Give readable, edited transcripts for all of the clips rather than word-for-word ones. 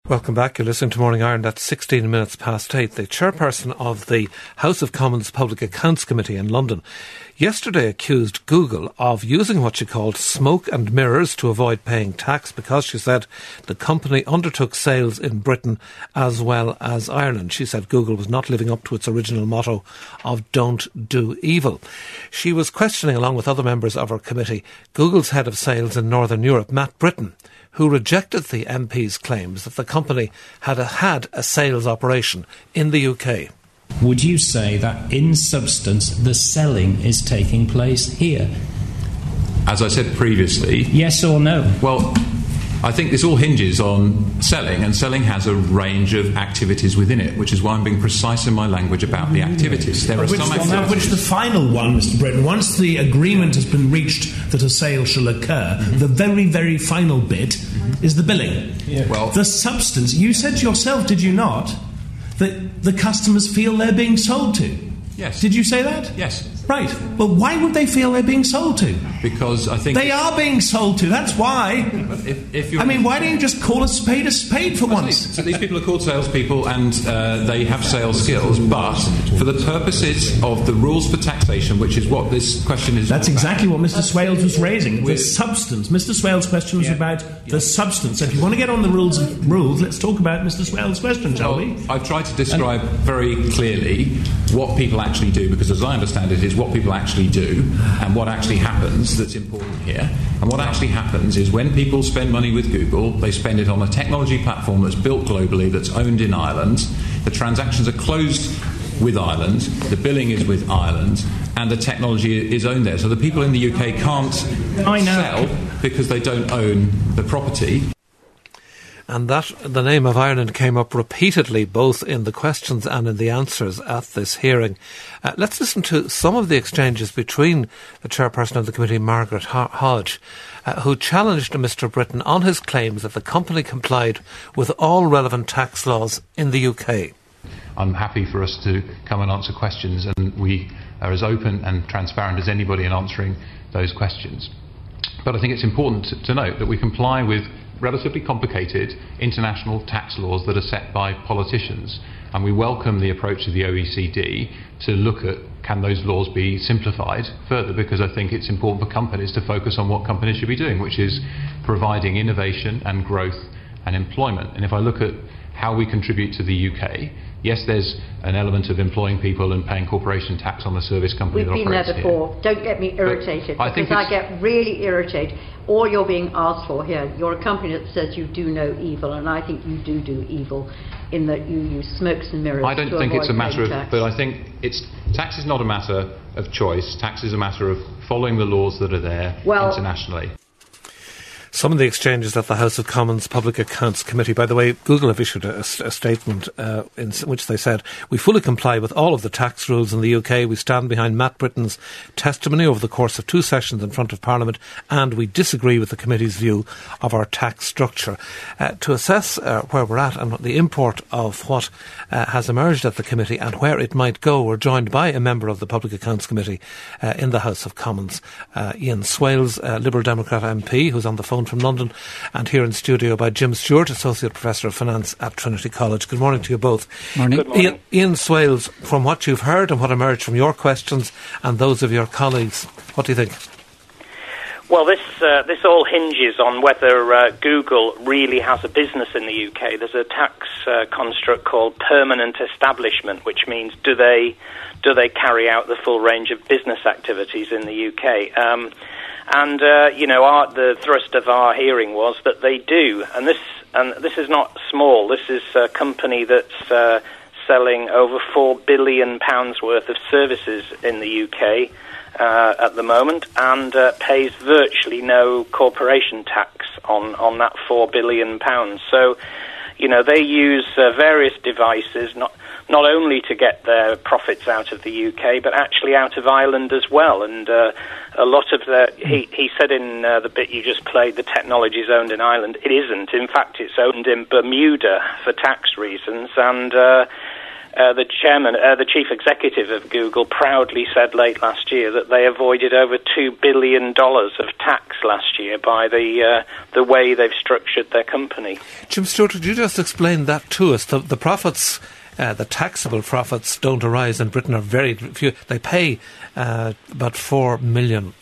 Welcome back. You're listening to Morning Ireland at 16 minutes past 8. The chairperson of the House of Commons Public Accounts Committee in London yesterday accused Google of using what she called smoke and mirrors to avoid paying tax because, she said, the company undertook sales in Britain as well as Ireland. She said Google was not living up to its original motto of don't do evil. She was questioning, along with other members of her committee, Google's head of sales in Northern Europe, Matt Britton, who rejected the MP's claims that the company had a sales operation in the UK. Would you say that, in substance, the selling is taking place here? As I said previously... Yes or no? Well, I think this all hinges on selling, and selling has a range of activities within it, which is why I'm being precise in my language about the activities. There are some activities... Which the final one, Mr. Britton, once the agreement has been reached that a sale shall occur, the very, very final bit is the billing. Yeah. Well, the substance, you said to yourself, did you not, that the customers feel they're being sold to? Yes. Did you say that? Yes. Right. Well, why would they feel they're being sold to? Because I think... They are being sold to, that's why. Why don't you just call a spade for once? So these people are called salespeople and they have sales skills, but for the purposes of the rules for taxation, which is what this question is... That's exactly what Mr. Swales was raising, the substance. Mr. Swales' question was about the substance. So if you want to get on the rules, let's talk about Mr. Swales' question, shall we? I've tried to describe very clearly what people actually do, because as I understand it, is what people actually do and what actually happens that's important here. And what actually happens is when people spend money with Google, they spend it on a technology platform that's built globally, that's owned in Ireland. The transactions are closed with Ireland, the billing is with Ireland, and the technology is owned there. So the people in the UK can't sell because they don't own the property. And that the name of Ireland came up repeatedly, both in the questions and in the answers at this hearing. Let's listen to some of the exchanges between the chairperson of the committee, Margaret Hodge, who challenged Mr. Britton on his claims that the company complied with all relevant tax laws in the UK. I'm happy for us to come and answer questions, and we are as open and transparent as anybody in answering those questions. But I think it's important to note that we comply with relatively complicated international tax laws that are set by politicians, and we welcome the approach of the OECD to look at can those laws be simplified further, because I think it's important for companies to focus on what companies should be doing, which is providing innovation and growth and employment. And if I look at how we contribute to the UK, yes, there's an element of employing people and paying corporation tax on the service company that operates here. We've been there before. Don't get me irritated, because I get really irritated. All you're being asked for here, you're a company that says you do no evil, and I think you do evil in that you use smokes and mirrors. I don't think it's a matter of, but I think tax is not a matter of choice. Tax is a matter of following the laws that are there internationally. Some of the exchanges at the House of Commons Public Accounts Committee. By the way, Google have issued a statement in which they said, "We fully comply with all of the tax rules in the UK. We stand behind Matt Britton's testimony over the course of 2 sessions in front of Parliament, and we disagree with the committee's view of our tax structure." To assess where we're at and the import of what has emerged at the committee and where it might go, we're joined by a member of the Public Accounts Committee in the House of Commons, Ian Swales, Liberal Democrat MP, who's on the phone from London, and here in studio by Jim Stewart, Associate Professor of Finance at Trinity College. Good morning to you both. Morning. Good morning. Ian Swales, from what you've heard and what emerged from your questions and those of your colleagues, what do you think? Well, this all hinges on whether Google really has a business in the UK. There's a tax construct called permanent establishment, which means do they carry out the full range of business activities in the UK? The thrust of our hearing was that they do, and this is not small. This is a company that's selling over £4 billion worth of services in the UK at the moment, and pays virtually no corporation tax on that £4 billion. So, they use various devices, not only to get their profits out of the UK, but actually out of Ireland as well. And a lot of he said in the bit you just played, the technology is owned in Ireland. It isn't. In fact, it's owned in Bermuda for tax reasons. And the chairman, the chief executive of Google, proudly said late last year that they avoided over $2 billion of tax last year by the way they've structured their company. Jim Stewart, could you just explain that to us? The profits, the taxable profits, don't arise in Britain, are very few. They pay about €4 million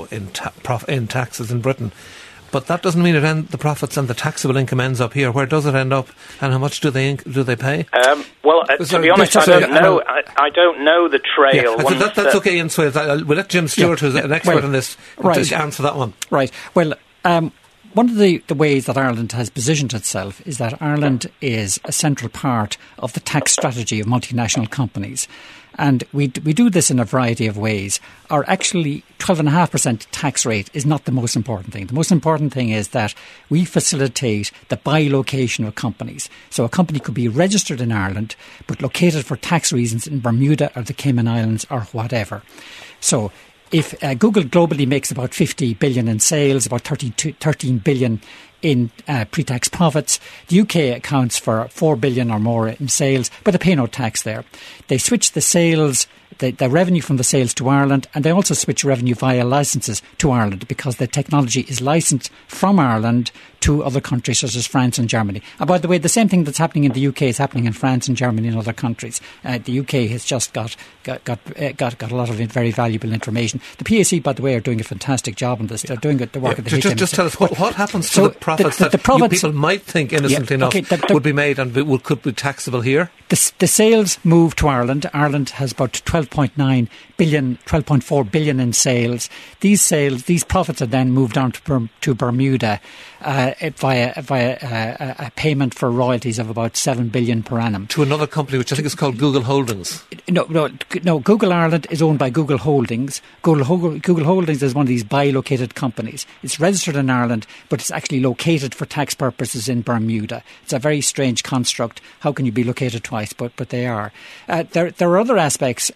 in taxes in Britain. But that doesn't mean the profits and the taxable income ends up here. Where does it end up, and how much do they pay? To be honest, I don't know. I don't know the trail. Yeah, that's okay, Ian Swales. We'll let Jim Stewart, who's an expert in this, answer that one. Right. Well, one of the ways that Ireland has positioned itself is that Ireland is a central part of the tax strategy of multinational companies. And we do this in a variety of ways. Our actually 12.5% tax rate is not the most important thing. The most important thing is that we facilitate the bilocation of companies. So a company could be registered in Ireland, but located for tax reasons in Bermuda or the Cayman Islands or whatever. So if Google globally makes about 50 billion in sales, about 13 billion in pre-tax profits, the UK accounts for 4 billion or more in sales, but they pay no tax there. They switch the sales, the revenue from the sales to Ireland, and they also switch revenue via licences to Ireland because the technology is licensed from Ireland to other countries such as France and Germany. And by the way, the same thing that's happening in the UK is happening in France and Germany and other countries. The UK has just got a lot of very valuable information. The PAC, by the way, are doing a fantastic job on this. They're doing the work of the HMRC. Just tell us what happens to the profits that people might think innocently enough would be made and could be taxable here? The sales move to Ireland. Ireland has about 12.9 billion, 12.4 billion in sales. These profits are then moved on to Bermuda via a payment for royalties of about 7 billion per annum. To another company, which I think is called Google Holdings. No. Google Ireland is owned by Google Holdings. Google Holdings is one of these bilocated companies. It's registered in Ireland, but it's actually located for tax purposes in Bermuda. It's a very strange construct. How can you be located twice? But they are. There are other aspects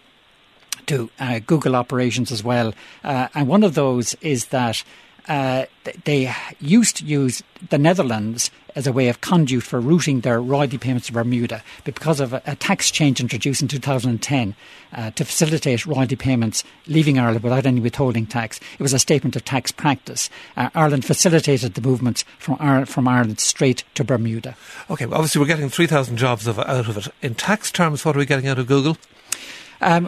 to Google operations as well, and one of those is that they used to use the Netherlands as a way of conduit for routing their royalty payments to Bermuda. But because of a tax change introduced in 2010 to facilitate royalty payments leaving Ireland without any withholding tax, it was a statement of tax practice. Ireland facilitated the movements from Ireland straight to Bermuda. OK, well, obviously we're getting 3,000 jobs out of it. In tax terms, what are we getting out of Google? On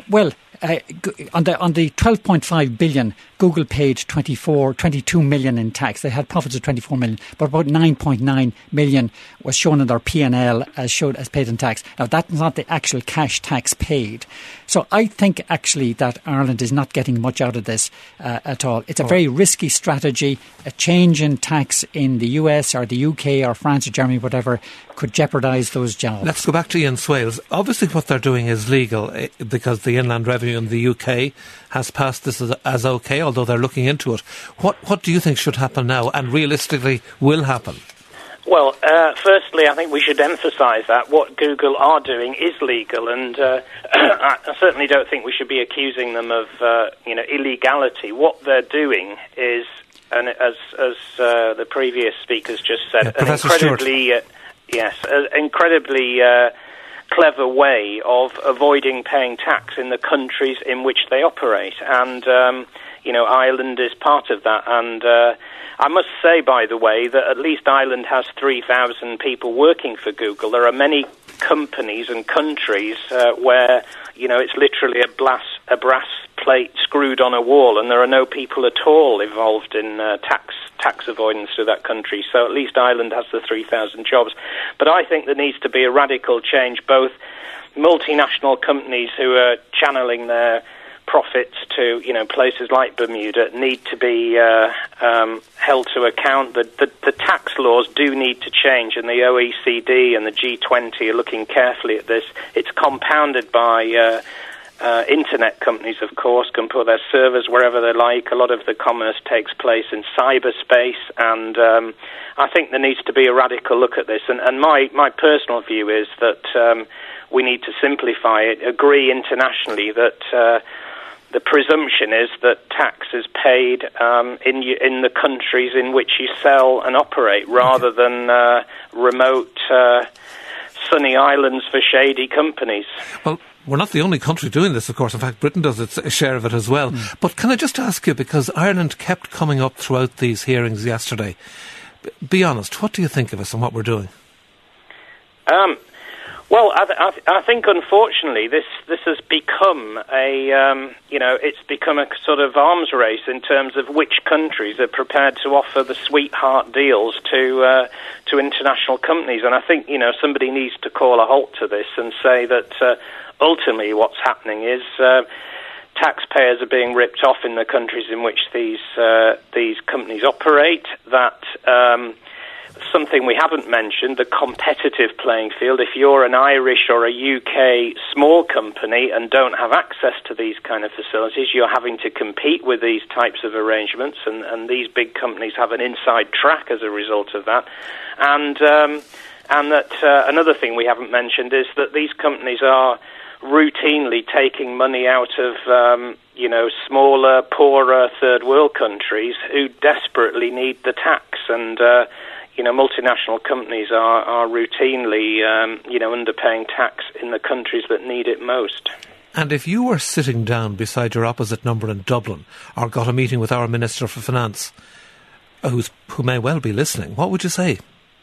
the 12.5 billion, Google paid 22 million in tax. They had profits of 24 million, but about 9.9 million was shown in their P&L as paid in tax. Now, that's not the actual cash tax paid. So I think actually that Ireland is not getting much out of this at all. It's a very risky strategy. A change in tax in the US or the UK or France or Germany, whatever, could jeopardise those jobs. Let's go back to Ian Swales. Obviously what they're doing is legal because the Inland Revenue in the UK has passed this as OK, although they're looking into it. What do you think should happen now and realistically will happen? Well, firstly, I think we should emphasise that what Google are doing is legal, and I certainly don't think we should be accusing them of illegality. What they're doing is, and as the previous speakers just said, an incredibly clever way of avoiding paying tax in the countries in which they operate, and Ireland is part of that. And I must say, by the way, that at least Ireland has 3,000 people working for Google. There are many companies and countries where it's literally a brass plate screwed on a wall, and there are no people at all involved in tax avoidance to that country. So at least Ireland has the 3,000 jobs. But I think there needs to be a radical change. Both multinational companies who are channeling their profits to places like Bermuda need to be held to account. The tax laws do need to change, and the OECD and the G20 are looking carefully at this. It's compounded by internet companies, of course, can put their servers wherever they like. A lot of the commerce takes place in cyberspace, and I think there needs to be a radical look at this. And my personal view is that we need to simplify it, agree internationally that the presumption is that tax is paid in the countries in which you sell and operate, rather than remote sunny islands for shady companies. Well, we're not the only country doing this, of course. In fact, Britain does its share of it as well. But can I just ask you, because Ireland kept coming up throughout these hearings yesterday, be honest, what do you think of us and what we're doing? Well, I think unfortunately this has become it's become a sort of arms race in terms of which countries are prepared to offer the sweetheart deals to international companies, and I think somebody needs to call a halt to this and say that ultimately what's happening is taxpayers are being ripped off in the countries in which these companies operate. That something we haven't mentioned, the competitive playing field. If you're an Irish or a UK small company and don't have access to these kind of facilities, you're having to compete with these types of arrangements, and these big companies have an inside track as a result of that. And that another thing we haven't mentioned is that these companies are routinely taking money out of smaller, poorer third world countries who desperately need the tax, and multinational companies are routinely, underpaying tax in the countries that need it most. And if you were sitting down beside your opposite number in Dublin, or got a meeting with our Minister for Finance, who may well be listening, what would you say?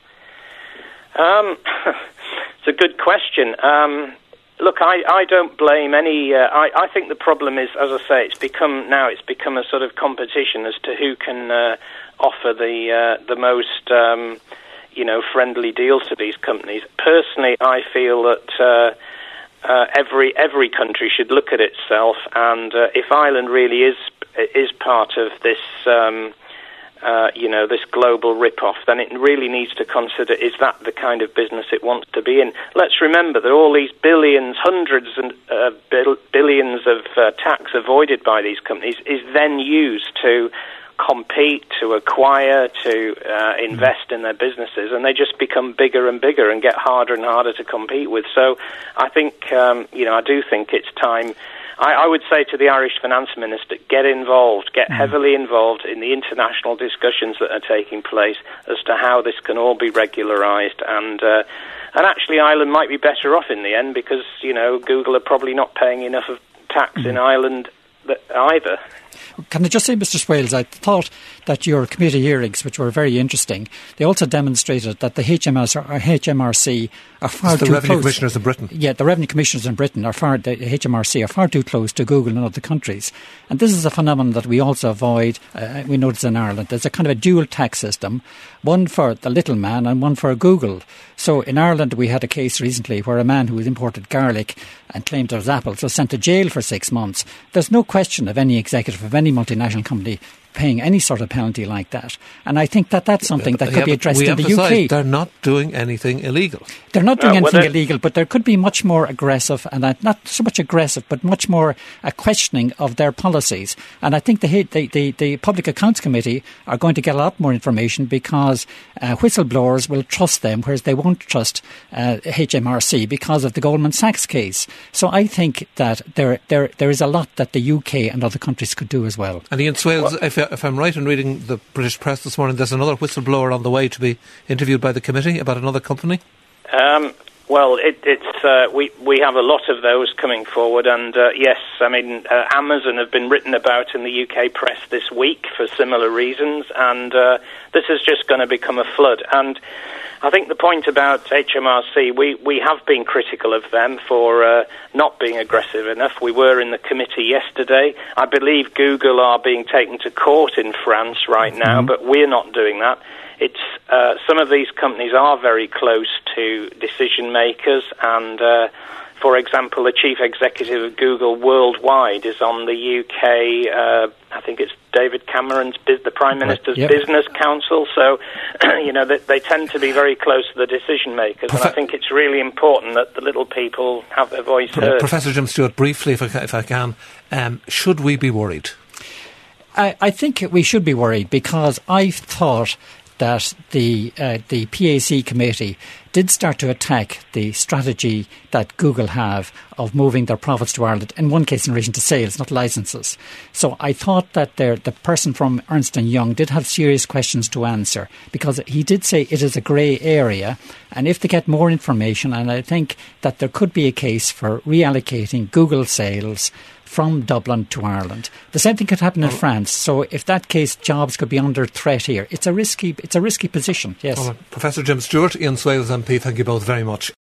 It's a good question. Look, I don't blame any. I think the problem is, as I say, it's become a sort of competition as to who can offer the most friendly deals to these companies. Personally, I feel that every country should look at itself, and if Ireland really is part of this this global rip-off, then it really needs to consider, is that the kind of business it wants to be in? Let's remember that all these billions, hundreds and billions of tax avoided by these companies is then used to compete, to acquire, to invest in their businesses, and they just become bigger and bigger and get harder and harder to compete with. So I think, I do think it's time. I would say to the Irish Finance Minister, get involved, get heavily involved in the international discussions that are taking place as to how this can all be regularised. And actually Ireland might be better off in the end because, Google are probably not paying enough of tax in Ireland either. Can I just say, Mr. Swales, I thought that your committee hearings, which were very interesting, they also demonstrated that the HMRC are far too close. The Revenue Commissioners in Britain. Yeah, the Revenue Commissioners in Britain the HMRC are far too close to Google and other countries. And this is a phenomenon that we also avoid, we notice in Ireland. There's a kind of a dual tax system, one for the little man and one for Google. So in Ireland we had a case recently where a man who had imported garlic and claimed it was apples was sent to jail for 6 months. There's no question of any executive of any multinational company paying any sort of penalty like that. And I think that that's something that could be addressed in the UK. They're not doing anything illegal. They're not doing anything illegal, but there could be much more aggressive, and not so much aggressive, but much more a questioning of their policies. And I think the Public Accounts Committee are going to get a lot more information because whistleblowers will trust them, whereas they won't trust HMRC because of the Goldman Sachs case. So I think that there is a lot that the UK and other countries could do as well. And Ian Swales, if I'm right in reading the British press this morning, there's another whistleblower on the way to be interviewed by the committee about another company? Well, we have a lot of those coming forward, and yes, I mean, Amazon have been written about in the UK press this week for similar reasons, and this is just going to become a flood. And I think the point about HMRC, we have been critical of them for not being aggressive enough. We were in the committee yesterday. I believe Google are being taken to court in France right now, but we're not doing that. It's some of these companies are very close to decision makers, and for example, the chief executive of Google worldwide is on the UK. I think it's David Cameron's, the Prime Minister's Business Council. So, they tend to be very close to the decision makers, and I think it's really important that the little people have their voice heard. Professor Jim Stewart, briefly, if I can, should we be worried? I think we should be worried because I thought that the PAC committee did start to attack the strategy that Google have of moving their profits to Ireland, in one case in relation to sales, not licenses. So I thought that the person from Ernst & Young did have serious questions to answer, because he did say it is a grey area, and if they get more information, and I think that there could be a case for reallocating Google sales from Dublin to Ireland. The same thing could happen in France. So if that case, jobs could be under threat here. It's a risky position, yes. Professor Jim Stewart, Ian Swales MP, thank you both very much.